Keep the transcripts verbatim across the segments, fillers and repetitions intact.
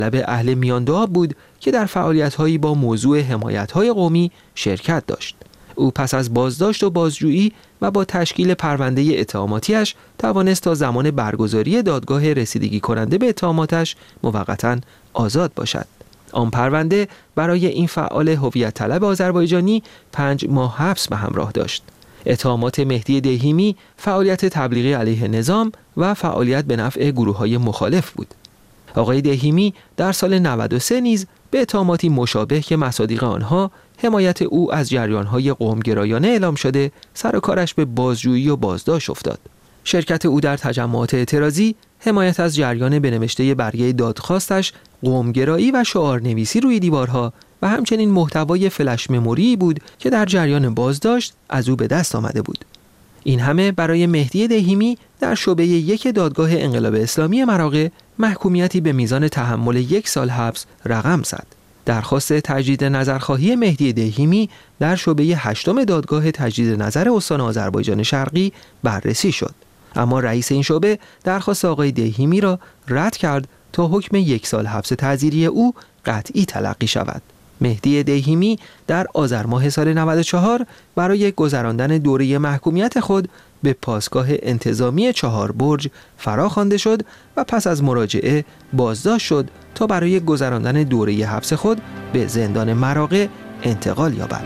لب اهل میاندوآب بود که در فعالیت‌هایی با موضوع حمایت‌های قومی شرکت داشت. او پس از بازداشت و بازجویی و با تشکیل پرونده اتهاماتیش توانست تا زمان برگزاری دادگاه رسیدگی کننده به اتهاماتش موقتاً آزاد باشد. آن پرونده برای این فعال هویت طلب آذربایجانی پنج ماه حبس به همراه داشت. اتهامات مهدی دهیمی فعالیت تبلیغی علیه نظام و فعالیت به نفع گروه‌های مخالف بود. آقای دهیمی در سال نود و سه نیز به اتهاماتی مشابه که مصادیق آنها حمایت او از جریان‌های قوم‌گرایانه اعلام شده سر و کارش به بازجویی و بازداشت افتاد. شرکت او در تجمعات اعتراضی، حمایت از جریان بنوشته برگه دادخواستش، قوم‌گرایی و شعارنویسی روی دیوارها و همچنین محتوای فلش مموری بود که در جریان بازداشت از او به دست آمده بود. این همه برای مهدی دهیمی در شعبه یک دادگاه انقلاب اسلامی مراغه محکومیتی به میزان تحمل یک سال حبس رقم زد. درخواست تجدید نظرخواهی مهدی دهیمی در شعبه هشتم دادگاه تجدید نظر استان آذربایجان شرقی بررسی شد، اما رئیس این شعبه درخواست آقای دهیمی را رد کرد تا حکم یک سال حبس تعزیری او قطعی تلقی شود. مهدی دهیمی در آذر ماه سال نود و چهار برای گذراندن دوره محکومیت خود به پاسگاه انتظامی چهار برج فراخوانده شد و پس از مراجعه بازداشت شد تا برای گذراندن دوره حبس خود به زندان مراغه انتقال یابد.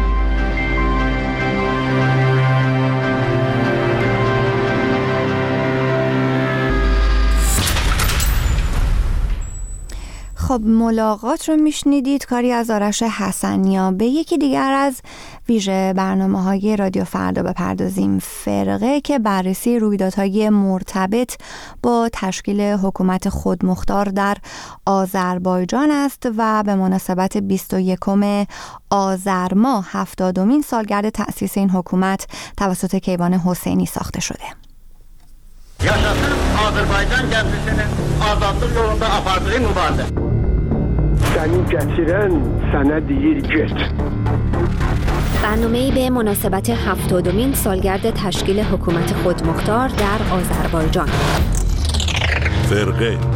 خب ملاقات رو میشنیدید، کاری از آرش حسنیا. به یکی دیگر از ویژه برنامه‌های رادیو فردا بپردازیم. فرقه که بررسی رویدادهای مرتبط با تشکیل حکومت خودمختار در آذربایجان است و به مناسبت بیست و یکم آذر ماه هفتادمین سالگرد تأسیس این حکومت توسط کیوان حسینی ساخته شده. Yaşasın Azərbaycan gənclərinin azadlıq yolunda apardığı mübarizə. Səni gətirən sənə deyir get. برنامه‌ای به مناسبت هفتادمین سالگرد تشکیل حکومت خودمختار در آذربایجان. فرقه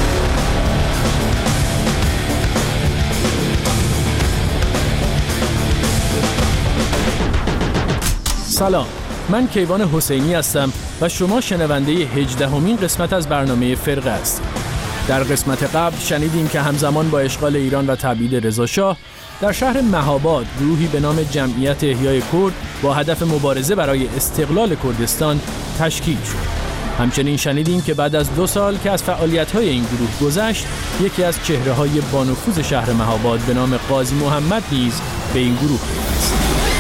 سلام، من کیوان حسینی هستم و شما شنونده هجدهمین قسمت از برنامه فرقه هستید. در قسمت قبل شنیدیم که همزمان با اشغال ایران و تبعید رضا شاه در شهر مهاباد گروهی به نام جمعیت احیای کرد با هدف مبارزه برای استقلال کردستان تشکیل شد. همچنین شنیدیم که بعد از دو سال که از فعالیت‌های این گروه گذشت، یکی از چهره‌های بانفوذ شهر مهاباد به نام قاضی محمد نیز به این گروه پیوست.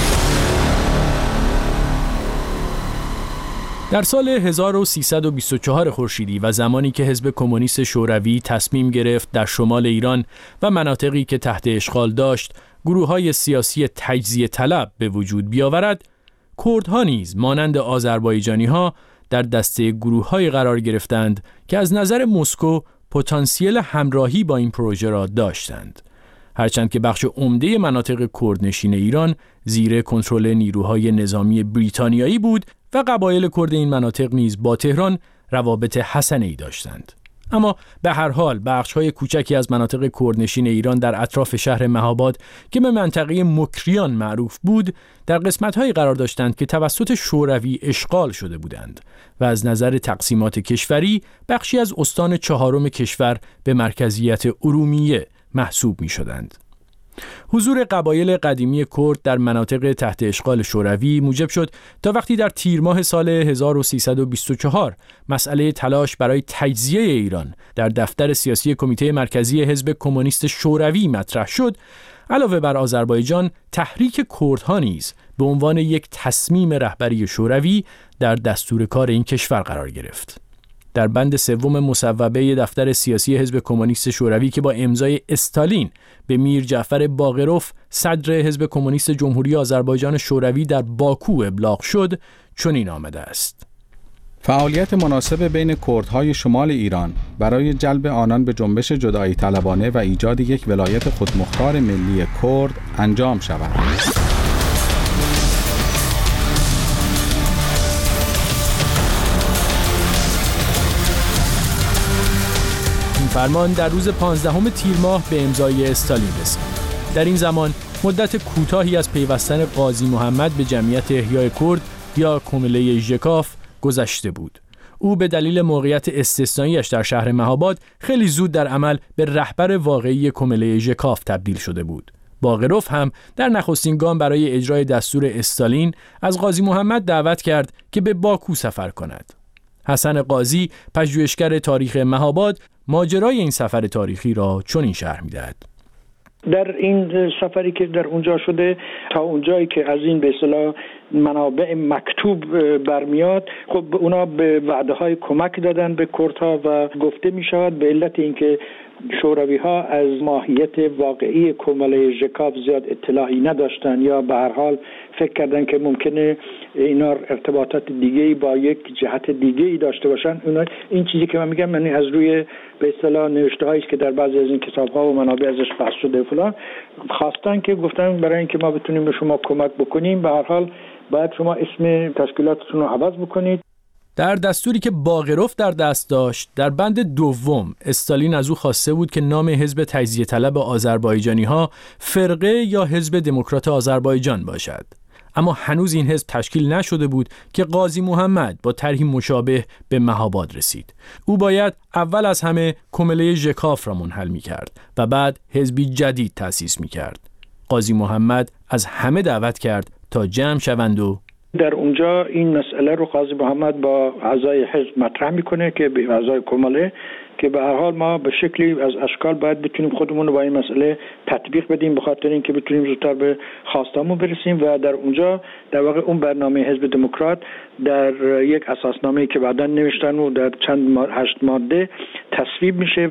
در سال هزار و سیصد و بیست و چهار خورشیدی و زمانی که حزب کمونیست شوروی تصمیم گرفت در شمال ایران و مناطقی که تحت اشغال داشت گروه‌های سیاسی تجزیه طلب به وجود بیاورد، کردها نیز مانند آذربایجانی‌ها در دسته گروه‌های قرار گرفتند که از نظر مسکو پتانسیل همراهی با این پروژه را داشتند. هرچند که بخش عمده مناطق کردنشین ایران زیر کنترل نیروهای نظامی بریتانیایی بود و قبایل کرد این مناطق نیز با تهران روابط حسنه‌ای داشتند. اما به هر حال بخش‌های کوچکی از مناطق کردنشین ایران در اطراف شهر مهاباد که به منطقه مکریان معروف بود، در قسمت‌هایی قرار داشتند که توسط شوروی اشغال شده بودند و از نظر تقسیمات کشوری بخشی از استان چهارم کشور به مرکزیت ارومیه محسوب می‌شدند. حضور قبایل قدیمی کرد در مناطق تحت اشغال شوروی موجب شد تا وقتی در تیر ماه سال هزار و سیصد و بیست و چهار مسئله تلاش برای تجزیه ایران در دفتر سیاسی کمیته مرکزی حزب کمونیست شوروی مطرح شد، علاوه بر آذربایجان، تحریک کردها نیز به عنوان یک تصمیم رهبری شوروی در دستور کار این کشور قرار گرفت. در بند سوم مصوبه دفتر سیاسی حزب کمونیست شوروی که با امضای استالین به میر جعفر باقروف صدر حزب کمونیست جمهوری آذربایجان شوروی در باکو ابلاغ شد، چنین آمده است: فعالیت مناسب بین کردهای شمال ایران برای جلب آنان به جنبش جدایی طلبانه و ایجاد یک ولایت خودمختار ملی کرد انجام شود. فرمان در روز پانزدهم تیر ماه به امضای استالین رسید. در این زمان مدت کوتاهی از پیوستن قاضی محمد به جمعیت احیای کرد یا کمله ژکاف گذشته بود. او به دلیل موقعیت استثنائیش در شهر مهاباد خیلی زود در عمل به رهبر واقعی کمله ژکاف تبدیل شده بود. باقروف هم در نخستین گام برای اجرای دستور استالین از قاضی محمد دعوت کرد که به باکو سفر کند. حسن قاضی، پژوهشگر تاریخ مهاباد، ماجرای این سفر تاریخی را چنین شرح می‌دهد. در این سفری که در اونجا شده تا اونجایی که از این به اصطلاح منابع مکتوب برمیاد، خب اونا به وعده‌های کمک دادن به کردها و گفته می شود به علت اینکه شوروی ها از ماهیت واقعی کمله ژکاف زیاد اطلاعی نداشتن یا به هر حال فکر کردن که ممکنه اینا ارتباطات دیگه‌ای با یک جهت دیگه‌ای داشته باشن، اونا این چیزی که من میگم یعنی از روی به اصطلاح نوشته‌هایی که در بعضی از این کتاب‌ها و منابع ازش بحث شده فلان خواستن که گفتن برای اینکه ما بتونیم به شما کمک بکنیم به هر حال باید شما اسم تشکیلاتتون رو عوض بکنید. در دستوری که باقروف در دست داشت، در بند دوم استالین از او خواسته بود که نام حزب تجزیه طلب آذربایجانی‌ها فرقه یا حزب دموکرات آذربایجان باشد. اما هنوز این حزب تشکیل نشده بود که قاضی محمد با طرحی مشابه به مهاباد رسید. او باید اول از همه کمله ژکاف را منحل می‌کرد و بعد حزبی جدید تأسیس می‌کرد. قاضی محمد از همه دعوت کرد تا جمع شوند و در اونجا این مسئله رو قاضی محمد با اعضای حزب مطرح میکنه که به اعضای کمله که به هر حال ما به شکلی از اشکال باید بتونیم خودمون رو با این مسئله تطبیق بدیم به خاطر اینکه بتونیم زودتر به خواستامون برسیم و در اونجا در واقع اون برنامه حزب دموکرات در یک اساسنامه‌ای که بعداً نوشتن و در چند ماه هشت ماده تصویب میشه.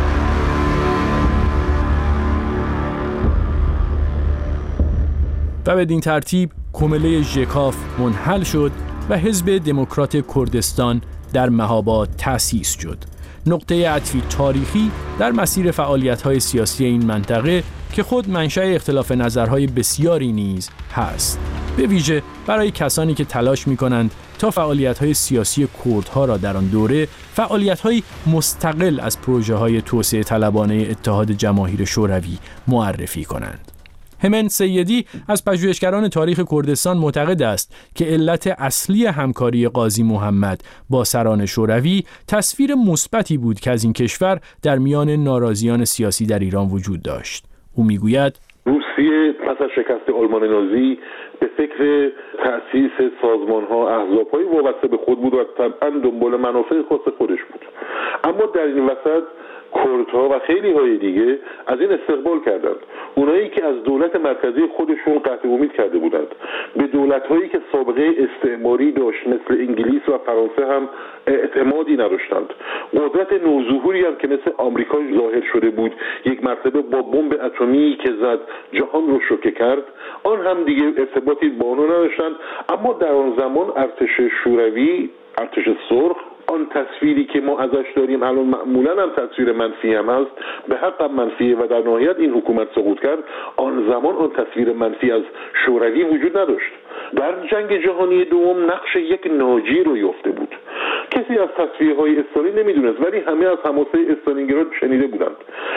و بدین ترتیب کمله ژکاف منحل شد و حزب دموکرات کردستان در مهاباد تأسیس شد. نقطه عطفی تاریخی در مسیر فعالیت‌های سیاسی این منطقه که خود منشأ اختلاف نظرهای بسیاری نیز هست. به ویژه برای کسانی که تلاش می‌کنند تا فعالیت‌های سیاسی کردها را در آن دوره فعالیت‌های مستقل از پروژه‌های توسعه طلبانه اتحاد جماهیر شوروی معرفی کنند. همن سیدی از پژوهشگران تاریخ کردستان معتقد است که علت اصلی همکاری قاضی محمد با سران شوروی تصویر مثبتی بود که از این کشور در میان ناراضیان سیاسی در ایران وجود داشت. او میگوید روسیه پس از شکست آلمان نازی به فکر تأسیس سازمان‌ها احزاب‌های وابسته به خود بود و طبعاً دنبال منافع خاص خودش بود. اما در این وسط کردها و خیلی های دیگه از این استقبال کردند. اونایی که از دولت مرکزی خودشون قطع امید کرده بودند به دولت‌هایی که سابقه استعماری داشت مثل انگلیس و فرانسه هم اعتمادی نداشتند. قدرت نوظهوری هم که مثل آمریکا ظاهر شده بود یک مرتبه با بمب اتمی که زد جهان رو شوکه کرد، آن هم دیگه ارتباطی با اونها نداشتند. اما در آن زمان ارتش شوروی، ارتش سرخ، آن تصویری که ما ازش داریم الان معمولا هم تصویر منفی هم هست، به حق هم منفیه و در نهایت این حکومت سقوط کرد. آن زمان آن تصویر منفی از شوروی وجود نداشت. در جنگ جهانی دوم نقش یک ناجی رو یافته بود. کسی از تصویرهای استالین نمیدونست ولی همه از حماسه استالینگراد شنیده بودند.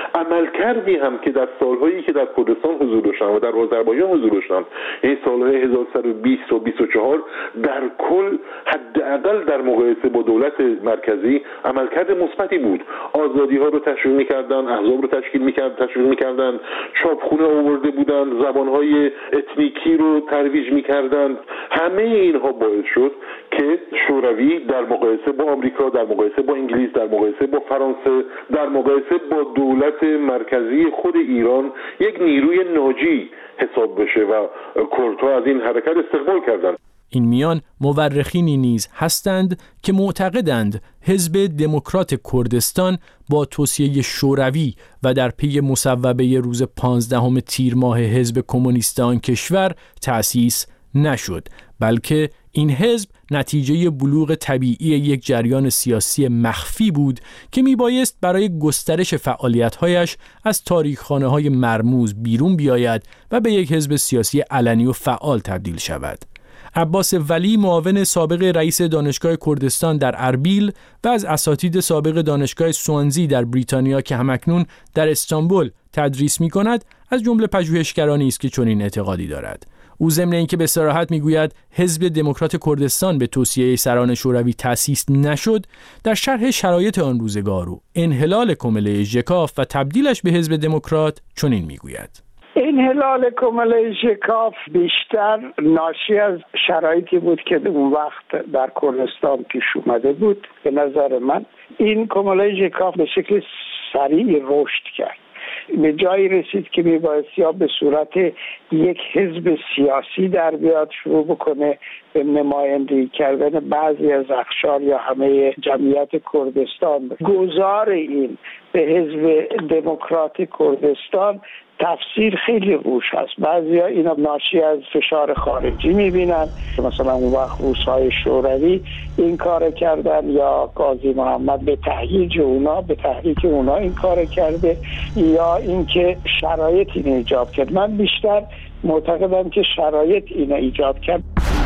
عملکردی هم که در سالهایی که در کردستان حضور داشتند و در آذربایجان حضور داشتند، این سالهای هزار و سیصد و بیست و بیست و چهار در کل حداقل در مقایسه با دولت مرکزی عملکرد مثبتی بود. آزادی ها رو تشویق می‌کردند، احزاب رو تشکیل می‌کردند، تشویق می‌کردند، چاپخونه آورده بودند، زبان‌های اتنیکی رو ترویج می‌کردند. همه اینها باعث شد که شوروی در مقایسه با آمریکا، در مقایسه با انگلیس، در مقایسه با فرانسه، در مقایسه با دولت مرکزی خود ایران یک نیروی ناجی حساب بشه و کردها از این حرکت استقبال کردند. این میان مورخینی نیز هستند که معتقدند حزب دموکرات کردستان با توصیه شوروی و در پی مصوبه روز پانزدهم تیر ماه حزب کمونیست آن کشور تأسیس نشد، بلکه این حزب نتیجه بلوغ طبیعی یک جریان سیاسی مخفی بود که میبایست برای گسترش فعالیت‌هایش از تاریخخانه‌های مرموز بیرون بیاید و به یک حزب سیاسی علنی و فعال تبدیل شود. عباس ولی معاون سابق رئیس دانشگاه کردستان در اربیل و از اساتید سابق دانشگاه سوانزی در بریتانیا که همکنون در استانبول تدریس می‌کند، از جمله پژوهشگرانی است که چنین اعتقادی دارد. او ضمن اینکه به صراحت میگوید حزب دموکرات کردستان به توصیه سران شوروی تأسیس نشد، در شرح شرایط آن روزگار و انحلال کمله ژکاف و تبدیلش به حزب دموکرات چنین میگوید: انحلال کمله ژکاف بیشتر ناشی از شرایطی بود که اون وقت در کردستان پیش اومده بود. به نظر من این کمله ژکاف به شکل سریع رشد کرد، به جایی رسید که میبایستی یا به صورت یک حزب سیاسی در بیاد، شروع بکنه به نمایندگی کردن بعضی از اقشار یا همه جمعیت کردستان. گذار این به حزب دموکرات کردستان تفسیر خیلی روش هست. بعضیا اینا ناشی از فشار خارجی میبینن، مثلا اون وقت روس‌های شوروی این کار کردن یا قاضی محمد به تهییج اونا به تحریک اونا این کار کرده، یا اینکه شرایط اینو ایجاب کرد. من بیشتر معتقدم که شرایط اینو ایجاب کرد.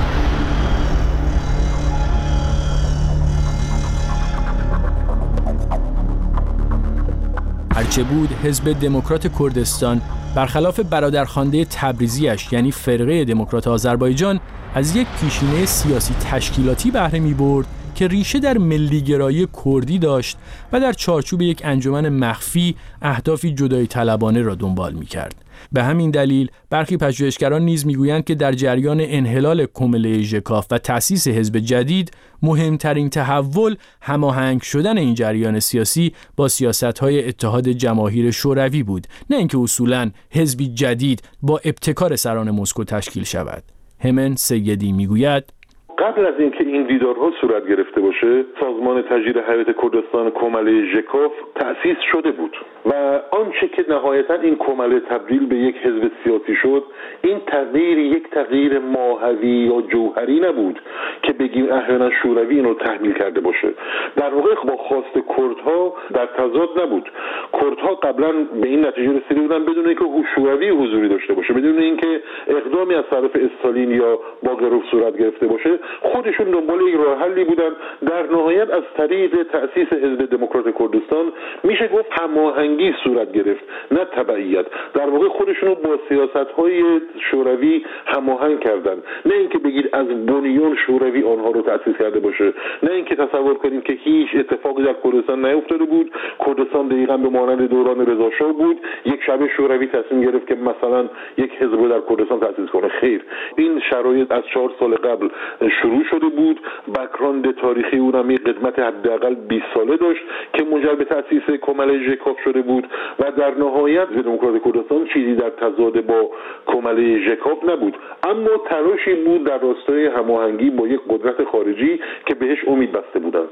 هرچه بود حزب دموکرات کردستان برخلاف برادرخوانده تبریزیش یعنی فرقه دموکرات آذربایجان از یک پیشینه سیاسی تشکیلاتی بهره می‌برد که ریشه در ملیگرایی کردی داشت و در چارچوب یک انجمن مخفی اهدافی جدایی طلبانه را دنبال می‌کرد. به همین دلیل برخی پژوهشگران نیز میگویند که در جریان انحلال کمله ژکاف و تأسیس حزب جدید مهمترین تحول هماهنگ شدن این جریان سیاسی با سیاست‌های اتحاد جماهیر شوروی بود، نه اینکه اصولاً حزبی جدید با ابتکار سران مسکو تشکیل شود. همن سیدی میگوید: قبل از اینکه این دیدارها صورت گرفته باشه، سازمان تجدید حیات کردستان کمله ژکاف تأسیس شده بود و آنچه که نهایتا این کمله تبدیل به یک حزب سیاسی شد، این تغییر یک تغییر ماهوی یا جوهری نبود که بگیم احیانا شوروی اینو تحمیل کرده باشه. در واقع با خواست کردها در تضاد نبود. کردها قبلا به این نتیجه رسیده بودن بدون اینکه شوروی حضوری داشته باشه، بدون اینکه اقدامی از طرف استالین یا باقروف صورت گرفته باشه، خودشون دنبال یک راه حلی بودن. در نهایت از طریق تأسیس حزب دموکرات کردستان میشه گفت هماهنگی صورت گرفت، نه تبعیت. در واقع خودشون رو با سیاست‌های شوروی هماهنگ کردن، نه اینکه بگید از بنیان شوروی آنها رو تأسیس کرده باشه، نه اینکه تصور کنیم که هیچ اتفاقی در کردستان نیفتاده بود. کردستان دقیقاً به مانند دوران رضا شاه بود، یک شب شوروی تصمیم گرفت که مثلا یک حزب رو در کردستان تأسیس کنه. خیر، این شرایط از چهار سال قبل شروع شده بود. بک‌گراند تاریخی اون هم یک قدمت حداقل بیست ساله داشت که منجر به تأسیس کمله ژکاف شده بود و در نهایت دموکرات کردستان چیزی در تضاد با کمله ژکاف نبود، اما تلاشی بود در راستای هماهنگی با یک قدرت خارجی که بهش امید بسته بودند.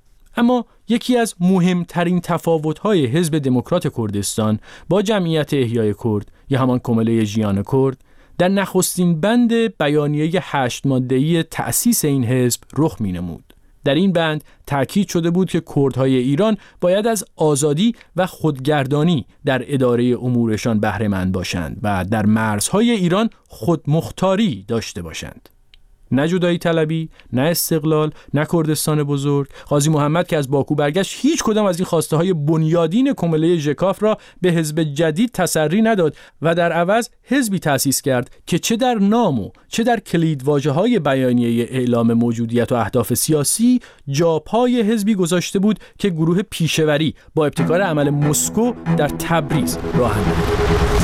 اما یکی از مهمترین تفاوت‌های حزب دموکرات کردستان با جمعیت احیای کرد یا همان کمله ژیان کرد در نخستین بند بیانیه هشت ماده‌ای تأسیس این حزب رخ می‌نمود. در این بند تأکید شده بود که کردهای ایران باید از آزادی و خودگردانی در اداره امورشان بهره مند باشند و در مرزهای ایران خودمختاری داشته باشند. نه جدایی طلبی، نه استقلال، نه کردستان بزرگ. قاضی محمد که از باکو برگشت هیچ کدام از این خواسته های بنیادین کمله ژکاف را به حزب جدید تسری نداد و در عوض حزبی تأسیس کرد که چه در نام و چه در کلیدواژه های بیانیه اعلام موجودیت و اهداف سیاسی جاپای حزبی گذاشته بود که گروه پیشوری با ابتکار عمل مسکو در تبریز راه انداخت.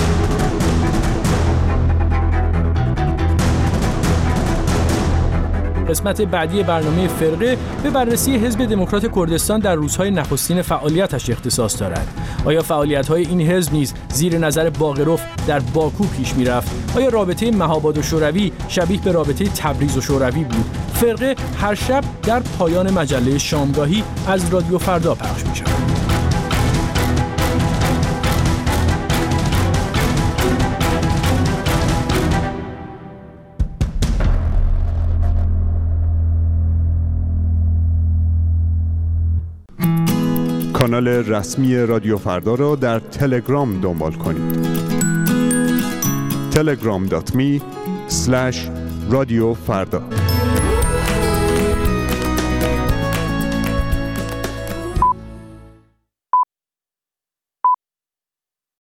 قسمت بعدی برنامه فرقه به بررسی حزب دموکرات کردستان در روزهای نخستین فعالیتش اختصاص دارد. آیا فعالیت‌های این حزب نیز زیر نظر باقروف در باکو پیش می‌رفت؟ آیا رابطه مهاباد و شوروی شبیه به رابطه تبریز و شوروی بود؟ فرقه هر شب در پایان مجله شامگاهی از رادیو فردا پخش می‌شود. کانال رسمی رادیو فردا را در تلگرام دنبال کنید. تلگرام دات می اسلش رادیو فردا.